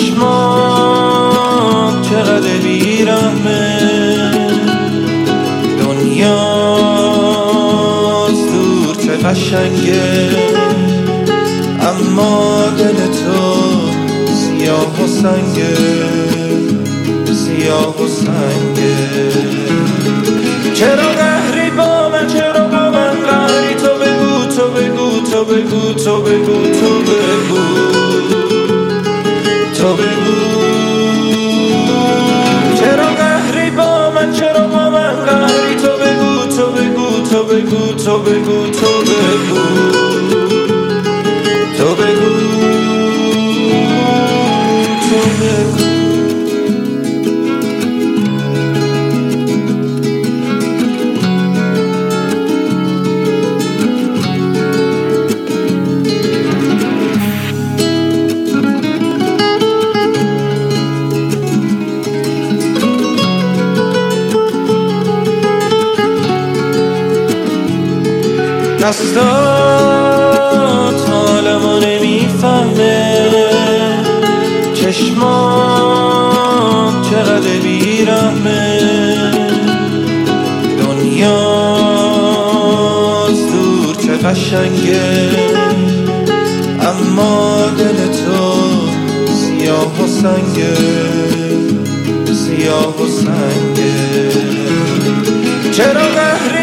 چشمات چقدر بیرحمه، دنیاست دور چه قشنگه، اما دل تو سیاه و سنگه، سیاه و سنگه. چرا قهری با من، چرا با من قهری؟ تو بگو، تو بگو، تو بگو، تو بگو، تو بگو، تو بگو. چرا قهری با من، چرا با من قهری؟ تو بگو، تو بگو، تو بگو، تو بگو، تو بگو، تو بگو، تو بگو. دستات حالمو نمیفهمه، چشمات چقدر بیرحمه، دنیاست دور چه قشنگه، اما دل تو سیاه و سنگه، سیاه و سنگه. چرا قهری